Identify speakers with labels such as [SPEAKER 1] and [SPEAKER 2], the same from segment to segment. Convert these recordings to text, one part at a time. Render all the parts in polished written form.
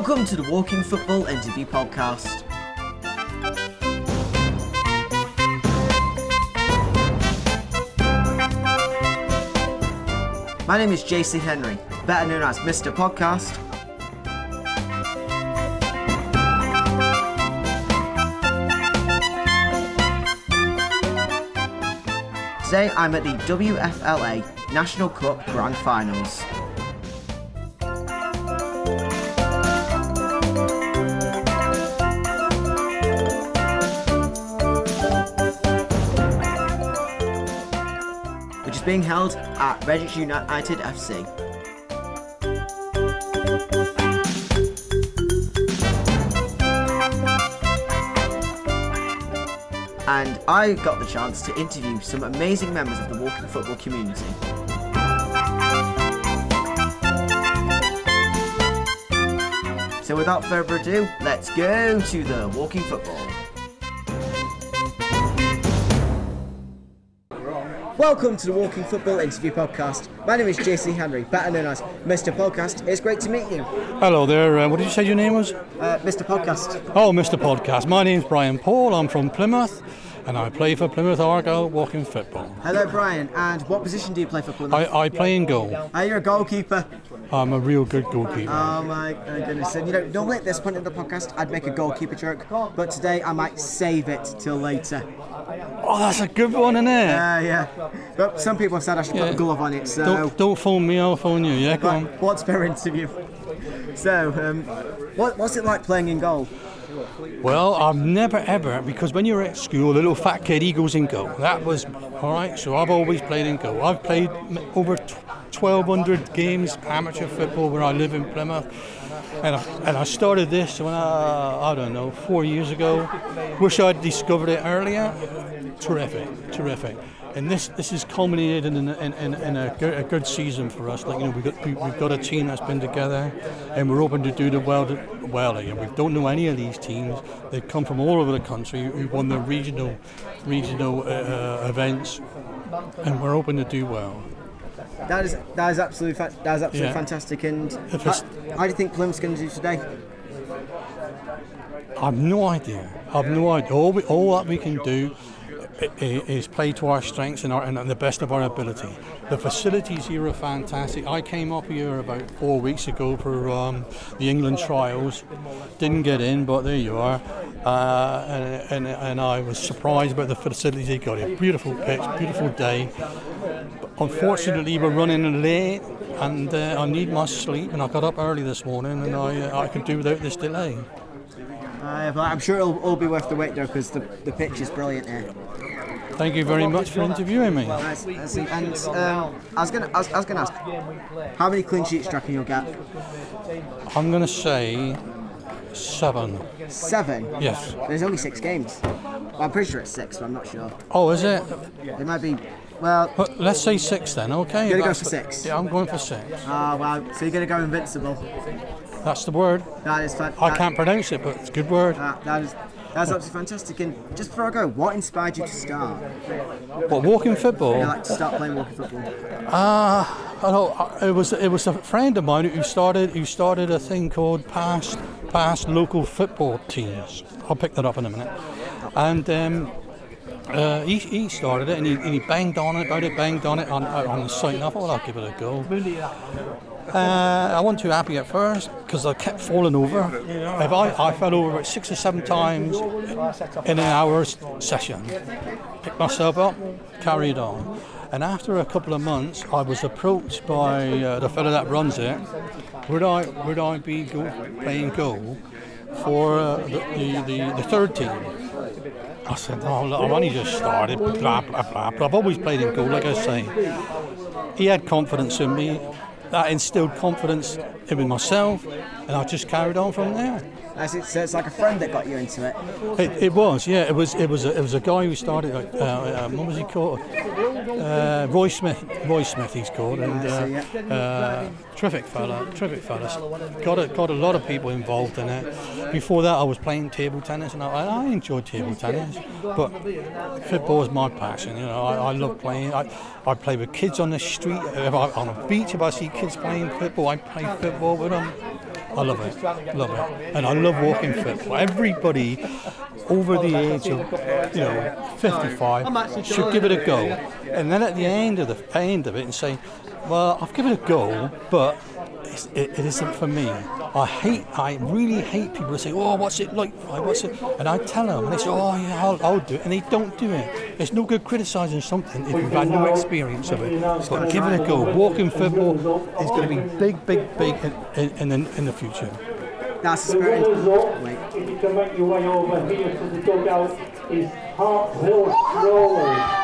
[SPEAKER 1] Welcome to the Walking Football Interview Podcast. My name is JC Henry, better known as Mr. Podcast. Today I'm at the WFLA National Cup Grand Finals. Which is being held at Redditch United FC. And I got the chance to interview some amazing members of the walking football community. So without further ado, let's go to the walking football. Welcome to the Walking Football Interview Podcast. My name is JC Henry, better known as Mr. Podcast. It's great to meet you.
[SPEAKER 2] Hello there. What did you say your name was?
[SPEAKER 1] Mr. Podcast.
[SPEAKER 2] Oh, Mr. Podcast. My name's Brian Paul. I'm from Plymouth, and I play for Plymouth Argyle Walking Football.
[SPEAKER 1] Hello, Brian. And what position do you play for Plymouth?
[SPEAKER 2] I play in goal.
[SPEAKER 1] You're a goalkeeper.
[SPEAKER 2] I'm a real good goalkeeper.
[SPEAKER 1] Oh my goodness. And normally at this point in the podcast, I'd make a goalkeeper joke, but today I might save it till later.
[SPEAKER 2] Oh, that's a good one, isn't it?
[SPEAKER 1] Yeah. But some people have said I should put a glove on it, so...
[SPEAKER 2] Don't phone me, I'll phone you. Yeah, go on.
[SPEAKER 1] What's per interview? So, what's it like playing in goal?
[SPEAKER 2] Well, I've never ever, because when you're at school, a little fat kid, he goes in goal. That was, all right, so I've always played in goal. I've played over 1,200 games amateur football where I live in Plymouth. And I started this when I don't know, 4 years ago. Wish I'd discovered it earlier. Terrific. And this has culminated in a good season for us. Like, we've got a team that's been together, and we're hoping to do the well. And we don't know any of these teams. They've come from all over the country. We won the regional events, and we're hoping to do well.
[SPEAKER 1] That is absolutely fantastic. And how do you think Plymouth's going to do today?
[SPEAKER 2] I've no idea. All that we can do is play to our strengths and the best of our ability. The facilities here are fantastic. I came up here about 4 weeks ago for the England trials. Didn't get in, but there you are. And I was surprised about the facilities they got here. Beautiful pitch, beautiful day. Unfortunately, we're running late, and I need my sleep. And I got up early this morning, and I could do without this delay.
[SPEAKER 1] But I'm sure it'll all be worth the wait there, because the pitch is brilliant here.
[SPEAKER 2] Thank you very much for interviewing me.
[SPEAKER 1] Nice. And I was gonna ask, how many clean sheets do you reckon you'll get?
[SPEAKER 2] I'm gonna say 7.
[SPEAKER 1] 7?
[SPEAKER 2] Yes.
[SPEAKER 1] There's only 6 games. Well, I'm pretty sure it's 6, but I'm not sure.
[SPEAKER 2] Oh, is it?
[SPEAKER 1] It might be. Well,
[SPEAKER 2] let's say 6 then. Okay.
[SPEAKER 1] You're gonna go for 6.
[SPEAKER 2] Yeah, I'm going for 6.
[SPEAKER 1] Wow. So you're gonna go invincible.
[SPEAKER 2] That's the word.
[SPEAKER 1] That is fantastic.
[SPEAKER 2] I can't pronounce it, but it's a good word.
[SPEAKER 1] That's absolutely fantastic. And just before I go, what inspired you to start?
[SPEAKER 2] What, walking football?
[SPEAKER 1] Yeah, like to start playing walking football.
[SPEAKER 2] I know it was a friend of mine who started a thing called past local football teams. I'll pick that up in a minute. And he started it, and he banged on it on the site, and I thought, well, I'll give it a go. I wasn't too happy at first because I kept falling over. I fell over about 6 or 7 times in an hour's session. Picked myself up, carried on. And after a couple of months, I was approached by the fellow that runs it. Would I be playing goal for the third team? I said, I've only just started, blah, blah, blah. But I've always played in goal, like I say. He had confidence in me. That instilled confidence in myself, and I just carried on from there.
[SPEAKER 1] So it's like a friend that got you into it.
[SPEAKER 2] It was, yeah. It was a guy who started. What was he called? Roy Smith, he's called, and terrific fella. Got a lot of people involved in it. Before that, I was playing table tennis, and I enjoyed table tennis. But football is my passion. I love playing. I play with kids on the street, on a beach. If I see kids playing football, I play football with them. I love it, and I love walking football. Everybody over the age of 55 should give it a go, and then at the end of it, and say, well, I've given it a go, but it isn't for me. I really hate people who say, oh, what's it like? What's it? And I tell them, and they say, oh yeah, I'll do it, and they don't do it. It's no good criticising something if you've had no experience of it. So give it a go. Walking football is going to be big in the future.
[SPEAKER 1] That's the spirit. Wait.
[SPEAKER 3] If you can make your way over here to the dugout, is Hart Hill Strollers.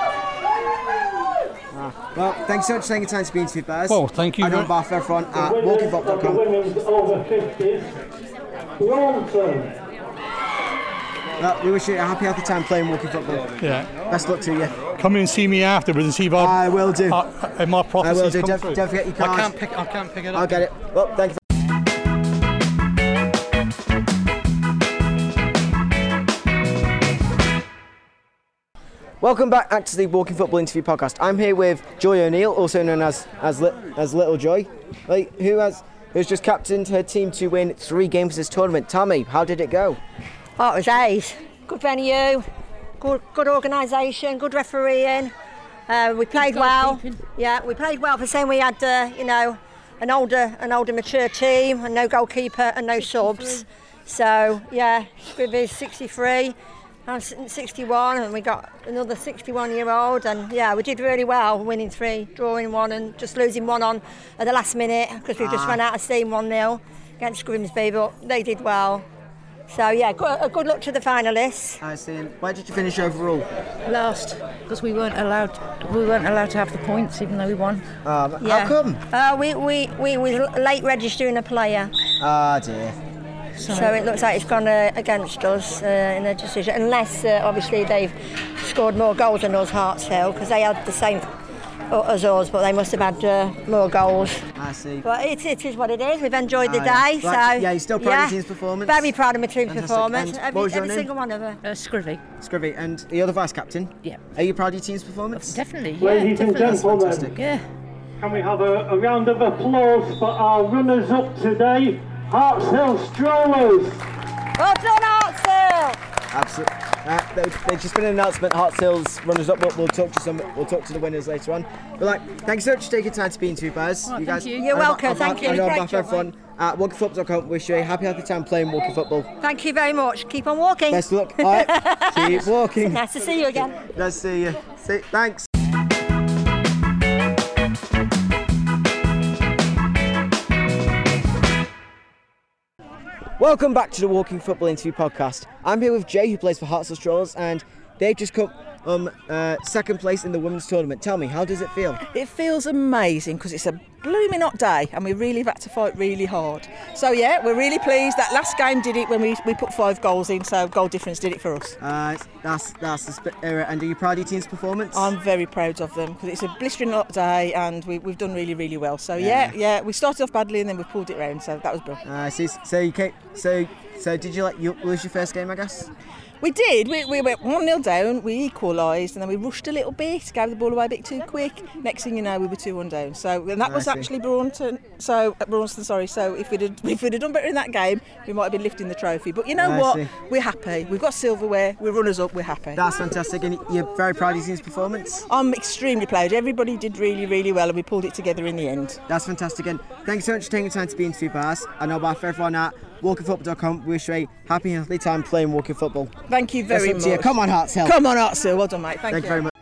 [SPEAKER 1] Well, thanks so much for taking the time to be interviewed, Baz.
[SPEAKER 2] Well, thank you.
[SPEAKER 1] And on behalf of everyone at walkingfootball.com.
[SPEAKER 3] The women's over 50s, Bronson.
[SPEAKER 1] Well, we wish you a happy time playing walking football.
[SPEAKER 2] Yeah.
[SPEAKER 1] Best luck to you.
[SPEAKER 2] Come and see me afterwards and see if
[SPEAKER 1] I will do.
[SPEAKER 2] My prophecies
[SPEAKER 1] I will do.
[SPEAKER 2] come
[SPEAKER 1] Don't
[SPEAKER 2] true.
[SPEAKER 1] forget your card.
[SPEAKER 2] I can't pick it up.
[SPEAKER 1] I'll get it. Well, thank you. Welcome back to the Walking Football Interview Podcast. I'm here with Joy O'Neill, also known as Little Joy, who's just captained her team to win 3 games this tournament. Tell me, how did it go?
[SPEAKER 4] Oh, it was ace. Good venue, good organisation, good refereeing. We played well. Yeah, we played well for saying we had, an older mature team and no goalkeeper and no subs. So yeah, Scribby's 63. I'm 61 and we got another 61-year-old, and yeah, we did really well, winning 3, drawing 1 and just losing 1 on at the last minute because we just ran out of steam 1-0 against Grimsby, but they did well. So yeah, good luck to the finalists.
[SPEAKER 1] I see. And where did you finish overall?
[SPEAKER 5] Last, because we weren't allowed to have the points even though we won.
[SPEAKER 1] How come?
[SPEAKER 4] We were late registering a player.
[SPEAKER 1] Ah, dear.
[SPEAKER 4] So it looks like it's gone against us in a decision, unless obviously they've scored more goals than us, Hearts Hill, because they had the same as us, but they must have had more goals.
[SPEAKER 1] I see.
[SPEAKER 4] But it is what it is. We've enjoyed the day.
[SPEAKER 1] Right.
[SPEAKER 4] So
[SPEAKER 1] Yeah, you're still proud of your team's performance?
[SPEAKER 4] Very proud of my team's
[SPEAKER 1] Fantastic.
[SPEAKER 4] performance.
[SPEAKER 1] And what was your
[SPEAKER 4] every
[SPEAKER 1] name?
[SPEAKER 4] single one of them.
[SPEAKER 5] Scrivy.
[SPEAKER 1] Scrivy. And the other vice captain?
[SPEAKER 5] Yeah.
[SPEAKER 1] Are you proud of your team's performance?
[SPEAKER 5] Definitely, yeah.
[SPEAKER 3] Ladies and
[SPEAKER 5] definitely.
[SPEAKER 3] gentlemen,
[SPEAKER 1] Fantastic.
[SPEAKER 5] Yeah.
[SPEAKER 3] can we have a round of applause for our runners-up today, Hart Hill Strollers.
[SPEAKER 4] Well done, Hearts Hill!
[SPEAKER 1] Absolutely. There's just been an announcement. Hearts Hill's runners-up. We'll talk to the winners later on. But thanks so much for taking time to be interviewed, Baz.
[SPEAKER 5] Oh,
[SPEAKER 1] you guys.
[SPEAKER 5] thank you.
[SPEAKER 4] You're welcome, thank you.
[SPEAKER 1] I know on
[SPEAKER 4] Great
[SPEAKER 1] behalf of
[SPEAKER 4] job,
[SPEAKER 1] everyone at walkingfootball.com, wish you a happy time playing walking football.
[SPEAKER 4] Thank you very much. Keep on walking.
[SPEAKER 1] Best of luck. All right. Keep walking.
[SPEAKER 4] Nice to see you again.
[SPEAKER 1] Nice to see you. Thanks. Welcome back to the Walking Football Interview Podcast. I'm here with Jay, who plays for Hearts Hill Strollers, and they've just come second place in the women's tournament. Tell me, how does it feel?
[SPEAKER 6] It feels amazing because it's a blooming hot day and we really have had to fight really hard. So yeah, we're really pleased. That last game did it when we put 5 goals in, so goal difference did it for us.
[SPEAKER 1] That's the spirit. And are you proud of your team's performance?
[SPEAKER 6] I'm very proud of them because it's a blistering hot day and we've done really, really well. So yeah, we started off badly and then we pulled it round, so that was brilliant.
[SPEAKER 1] So did you lose your first game, I guess?
[SPEAKER 6] We did. We went 1-0 down, we equalised, and then we rushed a little bit, gave the ball away a bit too quick. Next thing you know, we were 2-1 down. So, and that was actually Broughton. So if we'd have done better in that game, we might have been lifting the trophy. But you know what? We're happy. We've got silverware. We're runners up. We're happy.
[SPEAKER 1] That's fantastic. And you're very proud of your team's performance?
[SPEAKER 6] I'm extremely proud. Everybody did really, really well, and we pulled it together in the end.
[SPEAKER 1] That's fantastic. And thanks so much for taking the time to be interviewed by us. I know about everyone at walkingfootball.com, we wish you a happy and healthy time playing walking football.
[SPEAKER 6] Thank you very much.
[SPEAKER 1] Come on, Hearts Hill.
[SPEAKER 6] Come on, Hearts Hill. Well done, mate. Thank you
[SPEAKER 1] very much.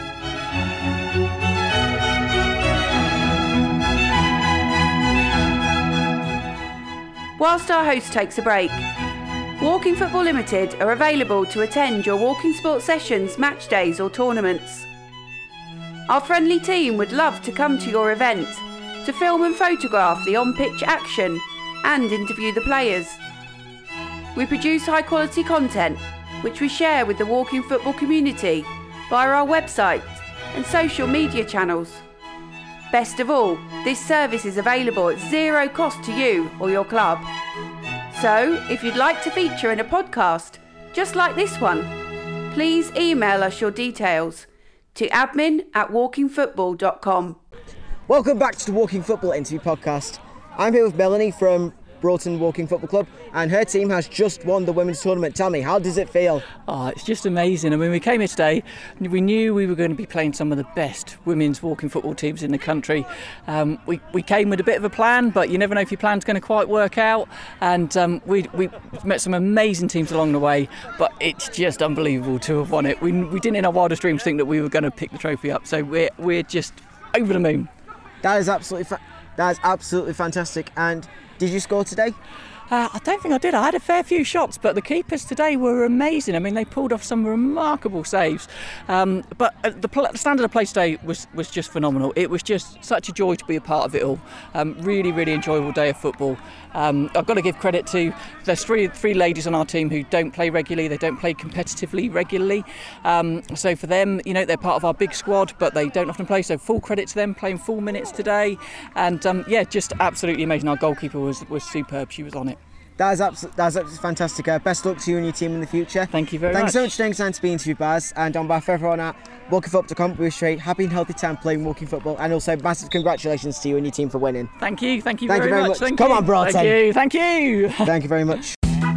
[SPEAKER 7] Whilst our host takes a break, Walking Football Limited are available to attend your walking sports sessions, match days or tournaments. Our friendly team would love to come to your event to film and photograph the on-pitch action and interview the players. We produce high quality content which we share with the walking football community via our website and social media channels. Best of all, this service is available at zero cost to you or your club. So, if you'd like to feature in a podcast just like this one, please email us your details to admin@walkingfootball.com.
[SPEAKER 1] Welcome back to the Walking Football Interview Podcast. I'm here with Melanie from Broughton Walking Football Club, and her team has just won the women's tournament. Tell me, how does it feel?
[SPEAKER 8] Oh, it's just amazing. I mean, we came here today, we knew we were going to be playing some of the best women's walking football teams in the country. We came with a bit of a plan, but you never know if your plan's going to quite work out. And we met some amazing teams along the way, but it's just unbelievable to have won it. We didn't in our wildest dreams think that we were going to pick the trophy up, so we're just over the moon.
[SPEAKER 1] That is absolutely fantastic. And did you score today?
[SPEAKER 8] I don't think I did. I had a fair few shots, but the keepers today were amazing. I mean, they pulled off some remarkable saves. But the standard of play today was just phenomenal. It was just such a joy to be a part of it all. Really, really enjoyable day of football. I've got to give credit to there's three ladies on our team who don't play regularly. They don't play competitively regularly. So for them, you know, they're part of our big squad, but they don't often play. So full credit to them playing full minutes today. And just absolutely amazing. Our goalkeeper was superb. She was on it.
[SPEAKER 1] That's absolutely fantastic. Best luck to you and your team in the future.
[SPEAKER 8] Thank you very much.
[SPEAKER 1] Thanks so much for taking time to be interviewed, Baz. And on behalf of everyone at walkingfootball.com, we wish you a happy and healthy time playing walking football. And also massive congratulations to you and your team for winning.
[SPEAKER 8] Thank you very much.
[SPEAKER 1] Come on, Broughton.
[SPEAKER 8] Thank you.
[SPEAKER 1] Thank you very much.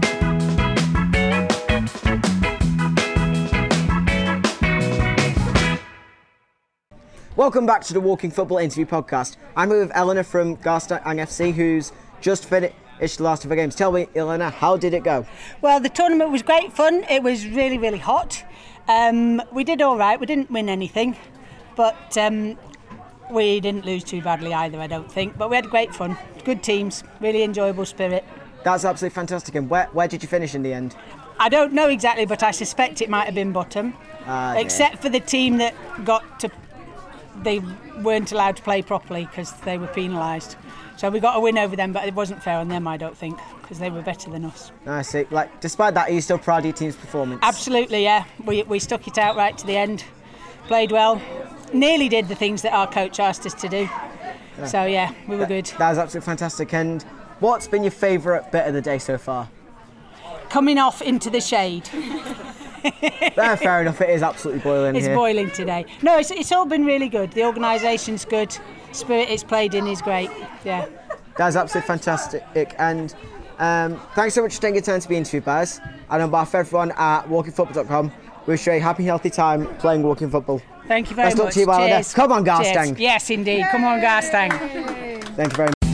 [SPEAKER 1] Welcome back to the Walking Football Interview Podcast. I'm here with Eleanor from Garstang FC, who's just finished the last of her games. Tell me, Eleanor, how did it go?
[SPEAKER 9] Well, the tournament was great fun. It was really, really hot. We did all right. We didn't win anything, but we didn't lose too badly either, I don't think. But we had great fun. Good teams, really enjoyable spirit. That's
[SPEAKER 1] absolutely fantastic. And where did you finish in the end?
[SPEAKER 9] I don't know exactly, but I suspect it might have been bottom. Except for the team that they weren't allowed to play properly because they were penalised. So we got a win over them, but it wasn't fair on them, I don't think, because they were better than us.
[SPEAKER 1] I see. Despite that, are you still proud of your team's performance?
[SPEAKER 9] Absolutely, yeah. We stuck it out right to the end. Played well. Nearly did the things that our coach asked us to do. Yeah. So, yeah, we were good.
[SPEAKER 1] That was absolutely fantastic. And what's been your favourite bit of the day so far?
[SPEAKER 9] Coming off into the shade.
[SPEAKER 1] Fair enough, it is absolutely boiling
[SPEAKER 9] here. It's boiling today. No, it's all been really good. The organisation's good. Spirit it's played in is great. Yeah.
[SPEAKER 1] That's absolutely fantastic. And thanks so much for taking your time to be interviewed, Baz. And on behalf of everyone at walkingfootball.com, we wish you a happy, healthy time playing walking football.
[SPEAKER 9] Thank you very much.
[SPEAKER 1] Best luck to you, Cheers. Come on, Garstang.
[SPEAKER 9] Cheers. Yes, indeed. Yay. Come on, Garstang.
[SPEAKER 1] Thank you very much.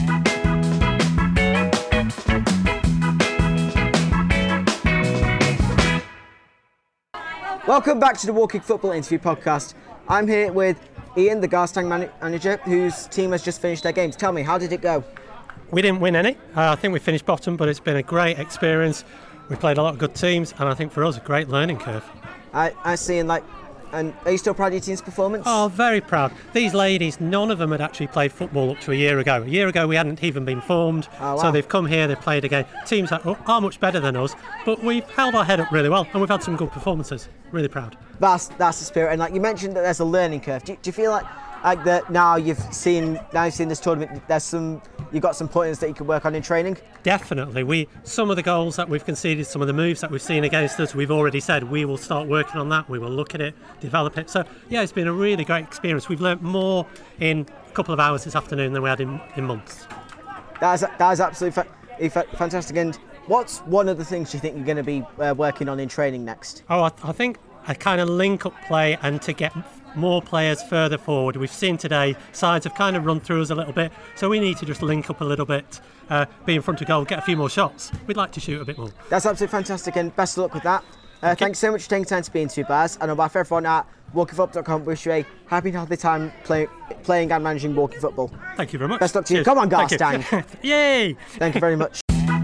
[SPEAKER 1] Welcome back to the Walking Football Interview Podcast. I'm here with Ian, the Garstang manager, whose team has just finished their games. Tell me, how did it go?
[SPEAKER 10] We didn't win any. I think we finished bottom, but it's been a great experience. We played a lot of good teams, and I think for us, a great learning curve.
[SPEAKER 1] I see, and are you still proud of your team's performance?
[SPEAKER 10] Oh, very proud. These ladies, none of them had actually played football up to a year ago. A year ago, we hadn't even been formed.
[SPEAKER 1] Oh, wow.
[SPEAKER 10] So they've come here, they've played again. Teams that are much better than us, but we've held our head up really well, and we've had some good performances. Really proud.
[SPEAKER 1] That's the spirit. And you mentioned that there's a learning curve. Do you feel like that now you've seen this tournament, you've got some pointers that you can work on in training?
[SPEAKER 10] Definitely. Some of the goals that we've conceded, some of the moves that we've seen against us, we've already said we will start working on that. We will look at it, develop it. So yeah, it's been a really great experience. We've learnt more in a couple of hours this afternoon than we had in months.
[SPEAKER 1] That is absolutely fantastic. And what's one of the things you think you're going to be working on in training next?
[SPEAKER 10] I think a kind of link-up play and to get more players further forward. We've seen today sides have kind of run through us a little bit, so we need to just link up a little bit, be in front of goal, get a few more shots. We'd like to shoot a bit more.
[SPEAKER 1] That's absolutely fantastic, and best of luck with that. Thanks so much for taking time to be into Baz, and on behalf of everyone at walkingfootball.com, wish you a happy and healthy time playing and managing walking football.
[SPEAKER 10] Thank you very much.
[SPEAKER 1] Best luck to you. Come on, Garstang.
[SPEAKER 10] Yay!
[SPEAKER 1] Thank you very much.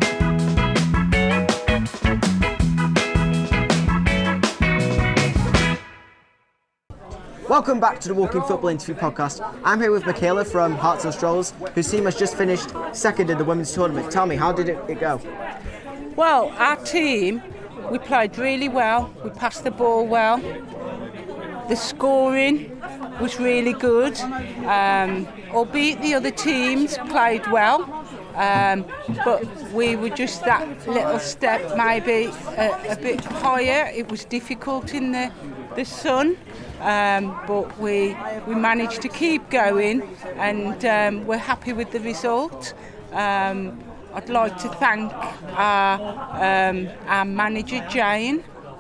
[SPEAKER 1] Welcome back to the Walking Football Interview Podcast. I'm here with Michaela from Hearts and Strolls, whose team has just finished second in the women's tournament. Tell me, how did it go?
[SPEAKER 11] Well, our team, we played really well. We passed the ball well. The scoring was really good. Albeit the other teams played well. But we were just that little step maybe a bit higher. It was difficult in the sun. But we managed to keep going, and we're happy with the result. I'd like to thank our manager, Jay.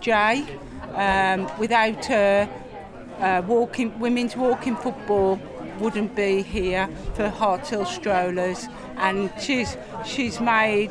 [SPEAKER 11] Without her, women's walking football wouldn't be here for Hearts Hill Strollers, and she's made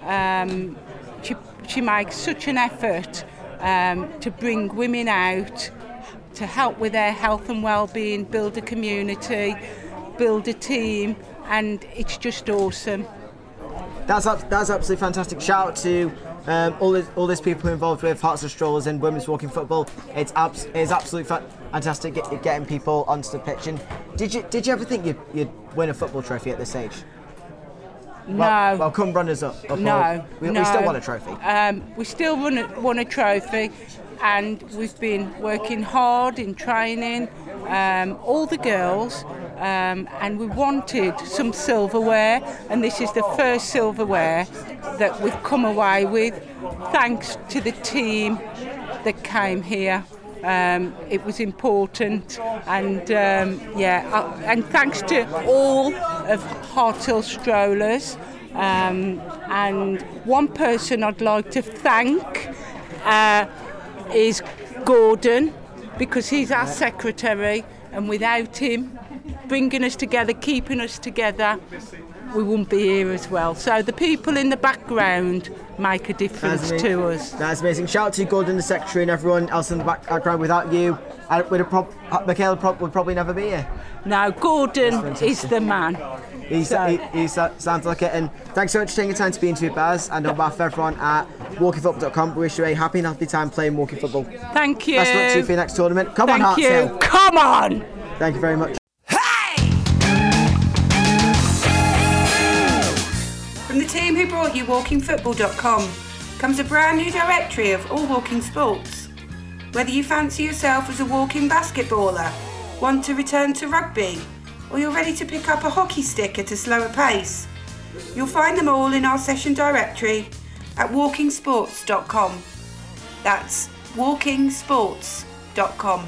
[SPEAKER 11] she makes such an effort to bring women out, to help with their health and well-being, build a community, build a team, and it's just awesome.
[SPEAKER 1] That's absolutely fantastic. Shout out to all these people involved with Hearts Hill Strollers and women's walking football. It's absolutely fantastic getting people onto the pitch. And did you ever think you'd win a football trophy at this age?
[SPEAKER 11] No.
[SPEAKER 1] Well, come runners up.
[SPEAKER 11] No.
[SPEAKER 1] We still want a trophy.
[SPEAKER 11] We still won a trophy, and we've been working hard in training, all the girls, and we wanted some silverware, and this is the first silverware that we've come away with, thanks to the team that came here. It was important, and and thanks to all of Hearts Hill Strollers, and one person I'd like to thank is Gordon, because he's our secretary, and without him bringing us together, keeping us together, we wouldn't be here as well. So the people in the background make a difference to us.
[SPEAKER 1] That's amazing. Shout out to Gordon, the secretary, and everyone else in the background. Without you, Michaela would probably never be here.
[SPEAKER 11] No, Gordon is the man.
[SPEAKER 1] He sounds like it. And thanks so much for taking the time to be interviewed by us. And on behalf of everyone at walkingfootball.com, we wish you a happy and healthy time playing walking football.
[SPEAKER 11] Thank you.
[SPEAKER 1] Best of luck to you for your next tournament. Come on, Hearts Hill.
[SPEAKER 11] Come on.
[SPEAKER 1] Thank you very much.
[SPEAKER 7] From the team who brought you walkingfootball.com comes a brand new directory of all walking sports. Whether you fancy yourself as a walking basketballer, want to return to rugby, or you're ready to pick up a hockey stick at a slower pace, you'll find them all in our session directory at walkingsports.com. That's walkingsports.com.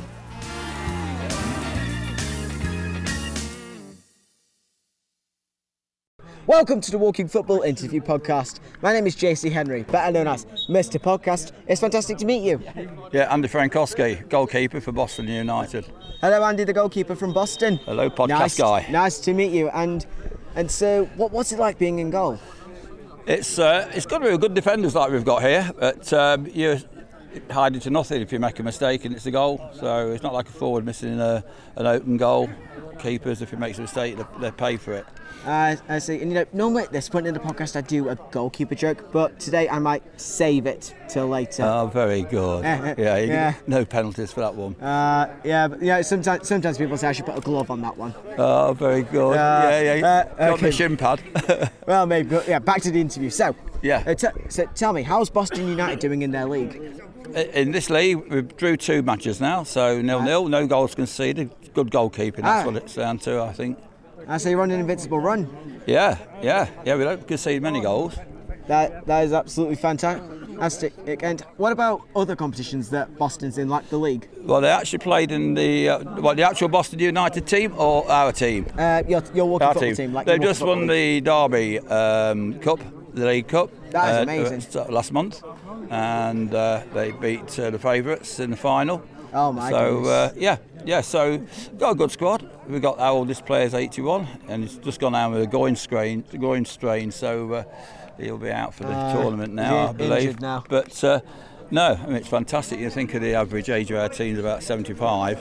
[SPEAKER 1] Welcome to the Walking Football Interview Podcast. My name is JC Henry, better known as Mr. Podcast. It's fantastic to meet you.
[SPEAKER 12] Yeah, Andy Frankowski, goalkeeper for Boston United.
[SPEAKER 1] Hello, Andy, the goalkeeper from Boston.
[SPEAKER 12] Hello, podcast guy.
[SPEAKER 1] Nice to meet you. And so, what's it like being in goal?
[SPEAKER 12] It's got to be good defenders like we've got here, but you're hiding to nothing if you make a mistake and it's a goal. So it's not like a forward missing an open goal. Keepers, if he makes a mistake, they pay for it.
[SPEAKER 1] I see. And normally at this point in the podcast I do a goalkeeper joke, but today I might save it till later.
[SPEAKER 12] Oh, very good. No penalties for that one.
[SPEAKER 1] But sometimes people say I should put a glove on that one.
[SPEAKER 12] Oh, very good. Got the shin pad.
[SPEAKER 1] Well, maybe. But yeah, back to the interview. So,
[SPEAKER 12] yeah.
[SPEAKER 1] So tell me, how's Boston United doing in their league?
[SPEAKER 12] In this league, we drew 2 matches now, so 0-0, no goals conceded. Good goalkeeping, that's what it's down to, I think.
[SPEAKER 1] So you're on an invincible run.
[SPEAKER 12] Yeah, we don't concede many goals.
[SPEAKER 1] That is absolutely fantastic. And what about other competitions that Boston's in, like the league?
[SPEAKER 12] Well, they actually played in the actual Boston United team or our team?
[SPEAKER 1] Your walking football team.
[SPEAKER 12] They've just won the Derby Cup, the League Cup.
[SPEAKER 1] That is amazing.
[SPEAKER 12] Last month, and they beat the favourites in the final.
[SPEAKER 1] Oh my goodness.
[SPEAKER 12] So got a good squad. We've got our oldest player's 81, and he's just gone out with a groin strain. So he'll be out for the tournament now, I believe.
[SPEAKER 1] Injured now.
[SPEAKER 12] But no, I mean, it's fantastic. You think of the average age of our team is about 75.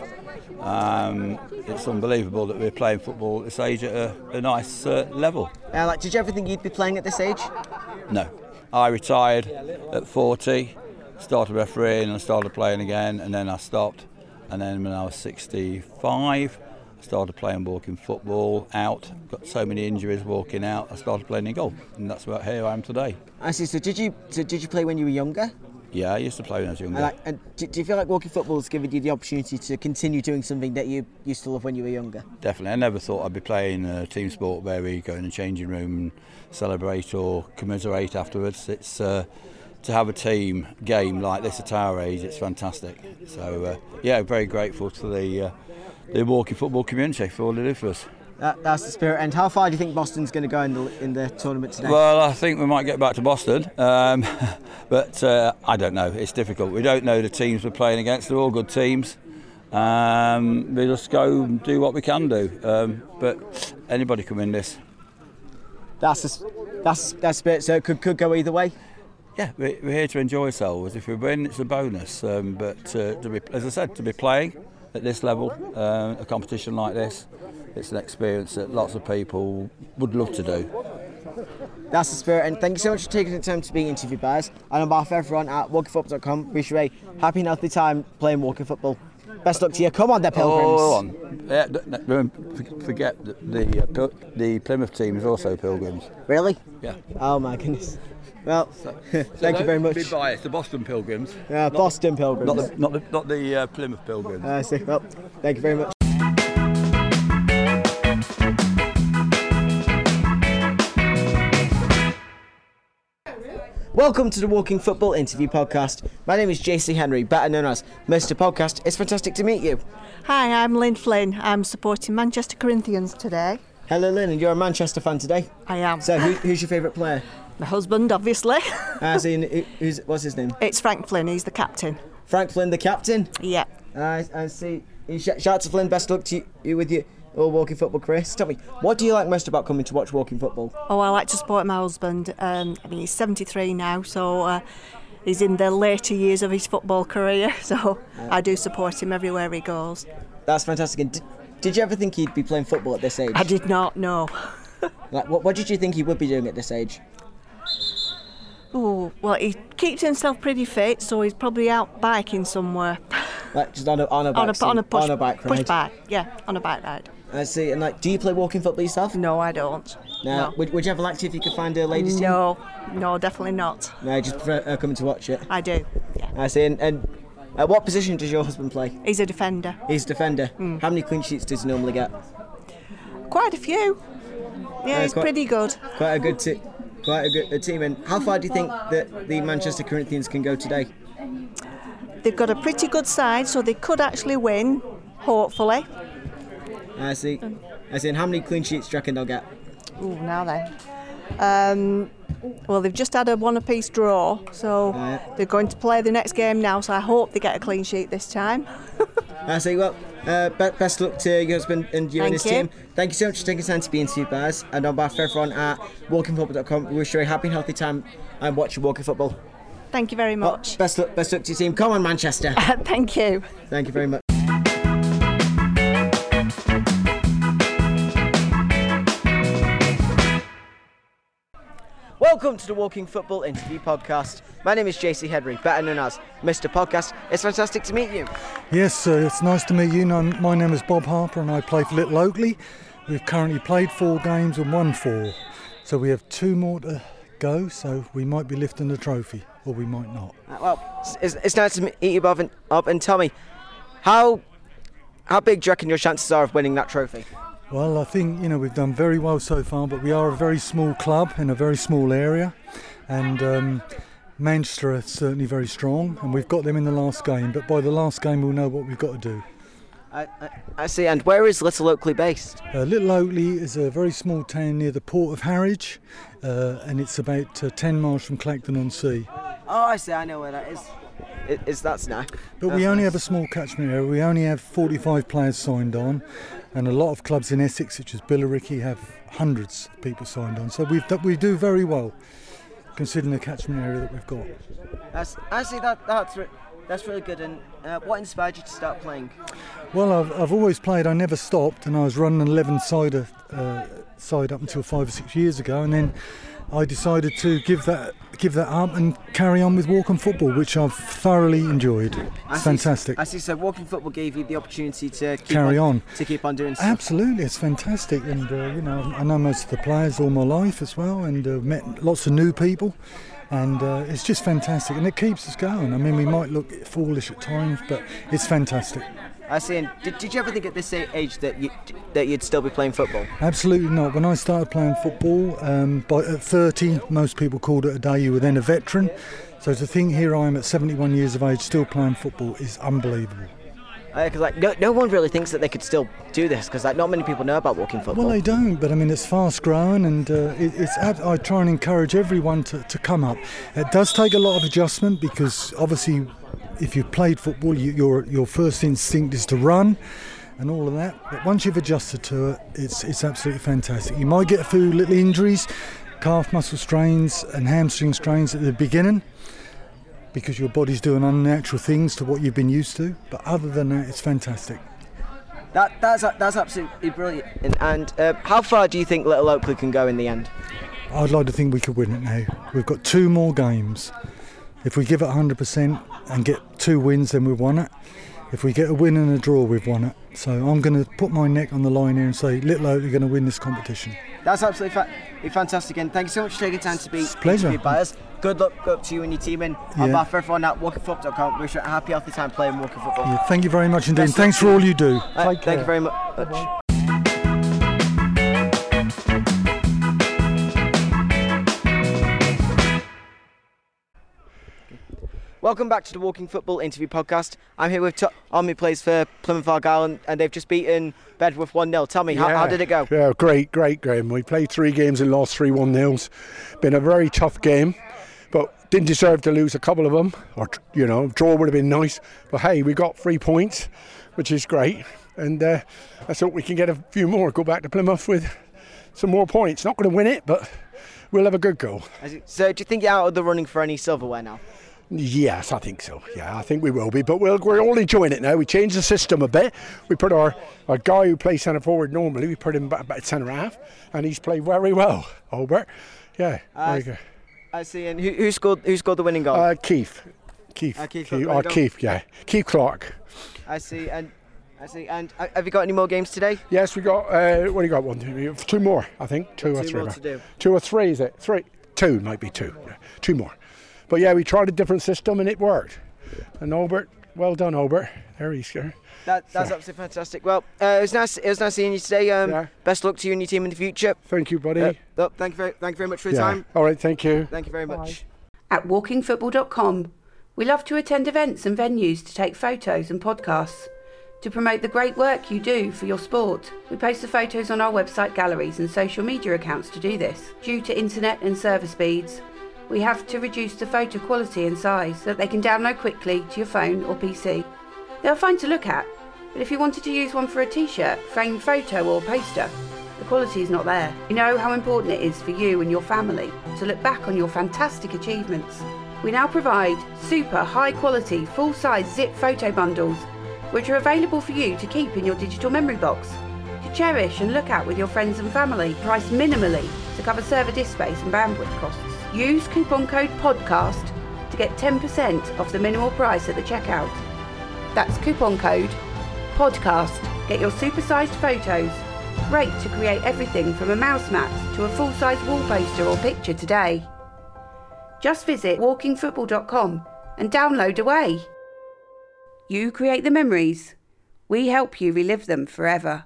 [SPEAKER 12] It's unbelievable that we're playing football at this age at a nice level.
[SPEAKER 1] Did you ever think you'd be playing at this age?
[SPEAKER 12] No, I retired at 40. Started refereeing and started playing again, and then I stopped. And then when I was 65, I started playing walking football out. Got so many injuries walking out, I started playing in goal, and that's what here I am today.
[SPEAKER 1] I see. So did you play when you were younger?
[SPEAKER 12] Yeah, I used to play when I was younger.
[SPEAKER 1] And do you feel like walking football has given you the opportunity to continue doing something that you used to love when you were younger?
[SPEAKER 12] Definitely. I never thought I'd be playing a team sport where we go in the changing room and celebrate or commiserate afterwards. It's to have a team game like this at our age, it's fantastic. So very grateful to the walking football community for all they do for us.
[SPEAKER 1] That's the spirit. And how far do you think Boston's going to go in the tournament today?
[SPEAKER 12] Well, I think we might get back to Boston, but I don't know. It's difficult. We don't know the teams we're playing against. They're all good teams. We just go and do what we can do. But anybody can win this.
[SPEAKER 1] That's the spirit. So it could go either way.
[SPEAKER 12] Yeah, we're here to enjoy ourselves. If we win, it's a bonus. But as I said, to be playing at this level, a competition like this, it's an experience that lots of people would love to do.
[SPEAKER 1] That's the spirit, and thank you so much for taking the time to be interviewed by us. And on behalf of everyone at walkingfootball.com, wish you a happy and healthy time playing walking football. Best luck to you. Come on, there, Pilgrims.
[SPEAKER 12] Oh, on. Yeah, forget the Plymouth team is also Pilgrims.
[SPEAKER 1] Really?
[SPEAKER 12] Yeah.
[SPEAKER 1] Oh my goodness. Well, thank you very much.
[SPEAKER 12] Be biased, the Boston Pilgrims.
[SPEAKER 1] Yeah, Boston Pilgrims.
[SPEAKER 12] Not the Plymouth Pilgrims.
[SPEAKER 1] I see. Well, thank you very much. Welcome to the Walking Football Interview Podcast. My name is JC Henry, better known as Mr. Podcast. It's fantastic to meet you.
[SPEAKER 13] Hi, I'm Lynn Flynn. I'm supporting Manchester Corinthians today.
[SPEAKER 1] Hello, Lynn, and you're a Manchester fan today?
[SPEAKER 13] I am.
[SPEAKER 1] So, who's your favourite player?
[SPEAKER 13] My husband, obviously.
[SPEAKER 1] What's his name?
[SPEAKER 13] It's Frank Flynn. He's the captain.
[SPEAKER 1] Frank Flynn, the captain?
[SPEAKER 13] Yeah.
[SPEAKER 1] I see. Shout out to Flynn. Best luck to you with your walking football career. So tell me, what do you like most about coming to watch walking football?
[SPEAKER 13] Oh, I like to support my husband. He's 73 now, so he's in the later years of his football career. So I do support him everywhere he goes.
[SPEAKER 1] That's fantastic. And did you ever think he'd be playing football at this age?
[SPEAKER 13] I did not, no.
[SPEAKER 1] Like, what did you think he would be doing at this age?
[SPEAKER 13] Oh, well, he keeps himself pretty fit, so he's probably out biking somewhere.
[SPEAKER 1] Like just on a bike ride?
[SPEAKER 13] Push bike, yeah, on a bike ride.
[SPEAKER 1] I see. And do you play walking football yourself?
[SPEAKER 13] No, I don't.
[SPEAKER 1] No. Would you ever like to if you could find a ladies' team?
[SPEAKER 13] No, definitely not.
[SPEAKER 1] No, you just prefer coming to watch it?
[SPEAKER 13] I do, yeah.
[SPEAKER 1] I see. And what position does your husband play?
[SPEAKER 13] He's a defender.
[SPEAKER 1] He's a defender? How many clean sheets does he normally get?
[SPEAKER 13] Quite a few. Yeah, he's pretty good.
[SPEAKER 1] Quite a good team. And how far do you think that the Manchester Corinthians can go today?
[SPEAKER 13] They've got a pretty good side, so they could actually win, hopefully.
[SPEAKER 1] I see. And how many clean sheets do you reckon they'll get?
[SPEAKER 13] Ooh, now then. Well, they've just had a one-apiece draw, so they're going to play the next game now, so I hope they get a clean sheet this time.
[SPEAKER 1] I see. Well, best luck to your husband and you and his team. Thank you so much for taking time to be interviewed by us. And on behalf of everyone at walkingfootball.com, we wish you a happy and healthy time and watch walking football.
[SPEAKER 13] Thank you very much.
[SPEAKER 1] Best luck to your team. Come on, Manchester.
[SPEAKER 13] Thank you.
[SPEAKER 1] Thank you very much. Welcome to the Walking Football Interview Podcast. My name is JC Henry, better known as Mr. Podcast. It's fantastic to meet you.
[SPEAKER 14] Yes, it's nice to meet you. My name is Bob Harper and I play for Little Oakley. We've currently played 4 games and won 4. So we have 2 more to go, so we might be lifting the trophy, or we might not.
[SPEAKER 1] Well, it's nice to meet you, Bob, and tell me, how big do you reckon your chances are of winning that trophy?
[SPEAKER 14] Well, I think, we've done very well so far, but we are a very small club in a very small area, and Manchester are certainly very strong, and we've got them in the last game, but by the last game we'll know what we've got to do.
[SPEAKER 1] I see, and where is Little Oakley based?
[SPEAKER 14] Little Oakley is a very small town near the port of Harwich, and it's about 10 miles from Clacton-on-Sea.
[SPEAKER 1] Oh, I see, I know where that is. That's nice.
[SPEAKER 14] But we only have a small catchment area. We only have 45 players signed on, and a lot of clubs in Essex, such as Billericay, have hundreds of people signed on. So we do very well, considering the catchment area that we've got.
[SPEAKER 1] I see that's really good. And what inspired you to start playing?
[SPEAKER 14] Well, I've always played. I never stopped, and I was running an 11-sider side up until 5 or 6 years ago, and then I decided to give that up and carry on with walking football, which I've thoroughly enjoyed. It's fantastic.
[SPEAKER 1] I see. So walking football gave you the opportunity to
[SPEAKER 14] carry on
[SPEAKER 1] doing stuff.
[SPEAKER 14] Absolutely, it's fantastic, and I know most of the players all my life as well, and met lots of new people, and it's just fantastic, and it keeps us going. I mean, we might look foolish at times, but it's fantastic.
[SPEAKER 1] I see. And did you ever think at this age that you'd still be playing football?
[SPEAKER 14] Absolutely not. When I started playing football, at 30, most people called it a day. You were then a veteran. So to think here I am at 71 years of age still playing football is unbelievable.
[SPEAKER 1] Because no one really thinks that they could still do this, because not many people know about walking football.
[SPEAKER 14] Well, they don't, but I mean, it's fast growing, and I try and encourage everyone to come up. It does take a lot of adjustment, because obviously if you've played football, your first instinct is to run and all of that, but once you've adjusted to it, it's absolutely fantastic. You might get a few little injuries, calf muscle strains and hamstring strains at the beginning, because your body's doing unnatural things to what you've been used to. But other than that, it's fantastic.
[SPEAKER 1] That's absolutely brilliant. And how far do you think Little Oakley can go in the end?
[SPEAKER 14] I'd like to think we could win it now. We've got 2 more games. If we give it 100% and get 2 wins, then we've won it. If we get a win and a draw, we've won it. So I'm going to put my neck on the line here and say Little Oakley are going to win this competition.
[SPEAKER 1] That's absolutely fantastic, and thank you so much for taking time to be
[SPEAKER 14] pleasure.
[SPEAKER 1] By us. Good luck to you and your team, and on behalf of everyone at walkingfootball.com, wish you a happy, healthy time playing walking football.
[SPEAKER 14] Yeah, thank you very much indeed. Thanks for all you do.
[SPEAKER 1] Take care. Thank you very much. Welcome back to the Walking Football Interview Podcast. I'm here with Tom, who plays for Plymouth Argyle, and they've just beaten Bedworth 1-0. Tell me, how did it go?
[SPEAKER 15] Yeah, great game. We played 3 games and lost 3 1-0s. Been a very tough game, but didn't deserve to lose a couple of them. Or, draw would have been nice. But hey, we got 3 points, which is great. And let's hope we can get a few more, go back to Plymouth with some more points. Not going to win it, but we'll have a good go.
[SPEAKER 1] So do you think you're out of the running for any silverware now?
[SPEAKER 15] Yes, I think so. Yeah, I think we will be. But we're all enjoying it now. We changed the system a bit. We put our guy who plays centre forward normally, we put him back at centre half, and he's played very well, Albert. Yeah, very good.
[SPEAKER 1] I see. And who scored the winning goal?
[SPEAKER 15] Keith. Keith, yeah. Keith Clark.
[SPEAKER 1] I see. And have you got any more games today?
[SPEAKER 15] Yes, we got. What do you got? 2 more, I think. 2 or 3 more. To do. 2 or 3, is it? 3. 2 might be 2. Yeah. 2 more. But yeah, we tried a different system and it worked. And Albert, well done, Albert. There he's going.
[SPEAKER 1] That's absolutely fantastic. Well, it was nice seeing you today. Best luck to you and your team in the future.
[SPEAKER 15] Thank you, buddy.
[SPEAKER 1] Thank you very much for your time.
[SPEAKER 15] All right, thank you.
[SPEAKER 1] Thank you very much.
[SPEAKER 7] At walkingfootball.com, we love to attend events and venues to take photos and podcasts to promote the great work you do for your sport. We post the photos on our website galleries and social media accounts to do this. Due to internet and server speeds, we have to reduce the photo quality and size so that they can download quickly to your phone or PC. They are fine to look at, but if you wanted to use one for a t-shirt, framed photo or poster, the quality is not there. You know how important it is for you and your family to look back on your fantastic achievements. We now provide super high quality full-size zip photo bundles which are available for you to keep in your digital memory box, to cherish and look at with your friends and family, priced minimally to cover server disk space and bandwidth costs. Use coupon code PODCAST to get 10% off the minimal price at the checkout. That's coupon code PODCAST. Get your supersized photos. Great to create everything from a mouse mat to a full-size wall poster or picture today. Just visit walkingfootball.com and download away. You create the memories. We help you relive them forever.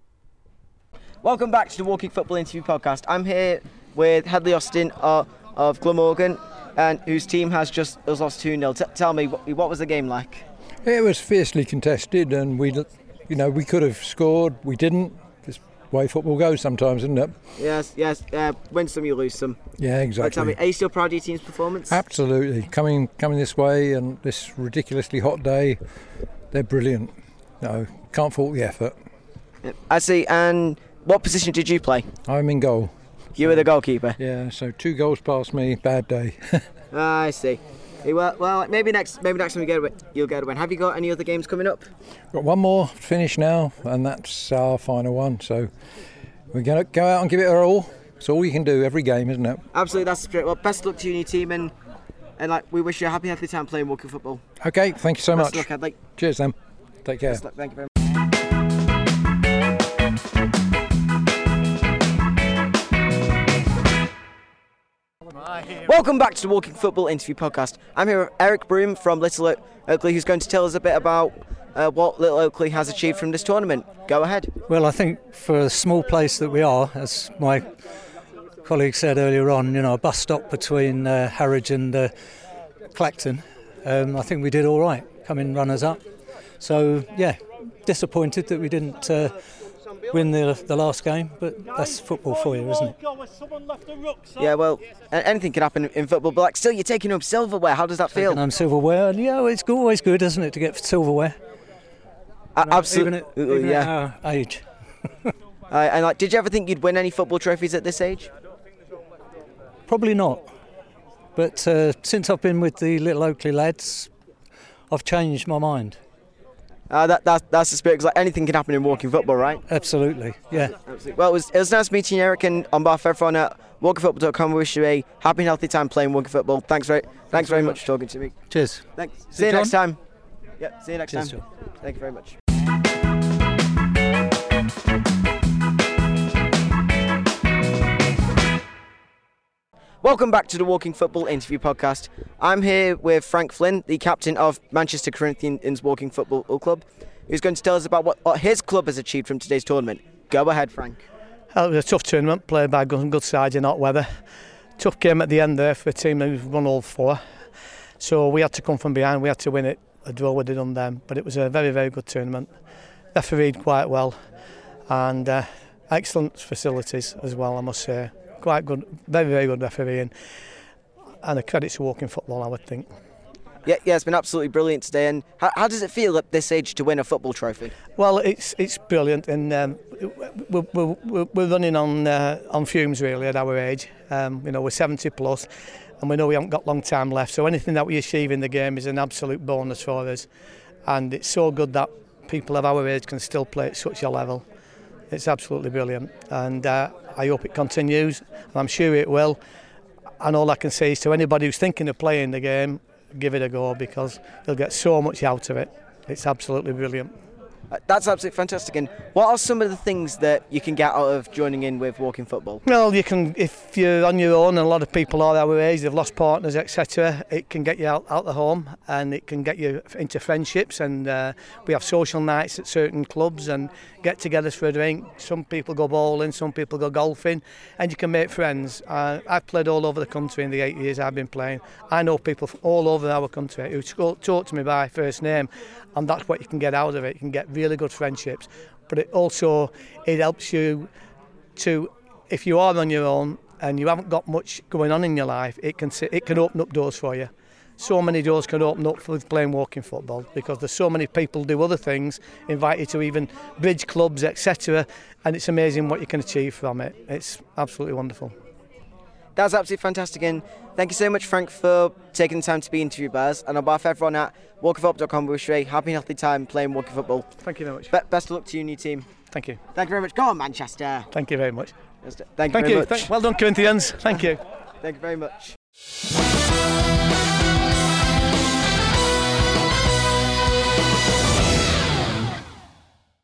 [SPEAKER 1] Welcome back to the Walking Football Interview Podcast. I'm here with Headley Austin of Glamorgan, and whose team has just lost 2-0. Tell me, what was the game like?
[SPEAKER 16] It was fiercely contested, and we could have scored. We didn't. This way football goes sometimes, isn't it?
[SPEAKER 1] Yes. Win some, you lose some.
[SPEAKER 16] Yeah, exactly.
[SPEAKER 1] Tell me, are you still proud of your team's performance?
[SPEAKER 16] Absolutely. Coming this way and this ridiculously hot day, they're brilliant. No, can't fault the effort.
[SPEAKER 1] I see. And what position did you play?
[SPEAKER 16] I'm in goal.
[SPEAKER 1] You were the goalkeeper?
[SPEAKER 16] Yeah, so 2 goals past me, bad day.
[SPEAKER 1] I see. Well, maybe next time you'll get a win. Have you got any other games coming up?
[SPEAKER 16] Got one more to finish now, and that's our final one. So we're going to go out and give it our all. It's all you can do every game, isn't it?
[SPEAKER 1] Absolutely, that's the spirit. Well, best luck to you and your team, and we wish you a happy, healthy time playing walking football.
[SPEAKER 16] Okay, thank you so much.
[SPEAKER 1] Best luck, Headley.
[SPEAKER 16] Cheers, then. Take care.
[SPEAKER 1] Best luck. Thank you very much. Welcome back to the Walking Football Interview Podcast. I'm here with Eric Broom from Little Oakley, who's going to tell us a bit about what Little Oakley has achieved from this tournament. Go ahead.
[SPEAKER 17] Well, I think for a small place that we are, as my colleague said earlier on, a bus stop between Harwich and Clacton, I think we did all right, coming runners up. So yeah, disappointed that we didn't win the last game, but that's football for you, isn't it?
[SPEAKER 1] Yeah, well, anything can happen in football, but still, you're taking home silverware. How does that feel?
[SPEAKER 17] Taking home silverware, yeah, it's always good, isn't it, to get silverware?
[SPEAKER 1] Absolutely,
[SPEAKER 17] even at our age.
[SPEAKER 1] And did you ever think you'd win any football trophies at this age?
[SPEAKER 17] Probably not. But since I've been with the Little Oakley lads, I've changed my mind.
[SPEAKER 1] That's the spirit, because anything can happen in walking football, right?
[SPEAKER 17] Absolutely, yeah.
[SPEAKER 1] Absolutely. Well, it was nice meeting you, Eric, and on behalf of everyone at walkingfootball.com, we wish you a happy and healthy time playing walking football. Thanks very much for talking to me.
[SPEAKER 17] Cheers.
[SPEAKER 1] Thanks. See you next time. Yep, see you next time.
[SPEAKER 17] John.
[SPEAKER 1] Thank you very much. Welcome back to the Walking Football Interview Podcast. I'm here with Frank Flynn, the captain of Manchester Corinthians Walking Football Club, who's going to tell us about what his club has achieved from today's tournament. Go ahead, Frank.
[SPEAKER 18] It was a tough tournament, played by good sides in hot weather. Tough game at the end there for a team who've won all four. So we had to come from behind, we had to win it. A draw would have done them, but it was a very, very good tournament. Refereed quite well, and excellent facilities as well, I must say. Quite good, very, very good refereeing, and a credit to Walking Football, I would think.
[SPEAKER 1] Yeah, it's been absolutely brilliant today. And how does it feel at this age to win a football trophy?
[SPEAKER 18] Well, it's brilliant, and we're running on fumes really at our age. We're 70 plus, and we know we haven't got long time left. So anything that we achieve in the game is an absolute bonus for us, and it's so good that people of our age can still play at such a level. It's absolutely brilliant, and I hope it continues, and I'm sure it will. And all I can say is to anybody who's thinking of playing the game, give it a go, because you'll get so much out of it. It's absolutely brilliant.
[SPEAKER 1] That's absolutely fantastic. And what are some of the things that you can get out of joining in with Walking Football?
[SPEAKER 18] Well, you can, if you're on your own, and a lot of people are our age, they've lost partners, etc. It can get you out the home, and it can get you into friendships. And we have social nights at certain clubs and get-togethers for a drink. Some people go bowling, some people go golfing, and you can make friends. I've played all over the country in the 8 years I've been playing. I know people all over our country who talk to me by first name, and that's what you can get out of it. You can get really good friendships, but it helps you to, if you are on your own and you haven't got much going on in your life, it can open up doors for you. So many doors can open up with playing walking football, because there's so many people do other things, invite you to even bridge clubs, etc., and it's amazing what you can achieve from it. It's absolutely wonderful.
[SPEAKER 1] That's absolutely fantastic, and thank you so much, Frank, for taking the time to be interviewed by us. And on behalf of everyone at walkingfootball.com, we wish you a happy and healthy time playing walking football.
[SPEAKER 18] Thank you very much.
[SPEAKER 1] Best of luck to you and your team.
[SPEAKER 18] Thank you.
[SPEAKER 1] Thank you very much. Go on, Manchester.
[SPEAKER 18] Thank you very much.
[SPEAKER 1] Thank you very much.
[SPEAKER 18] Well done, Corinthians. Thank you.
[SPEAKER 1] Thank you very much.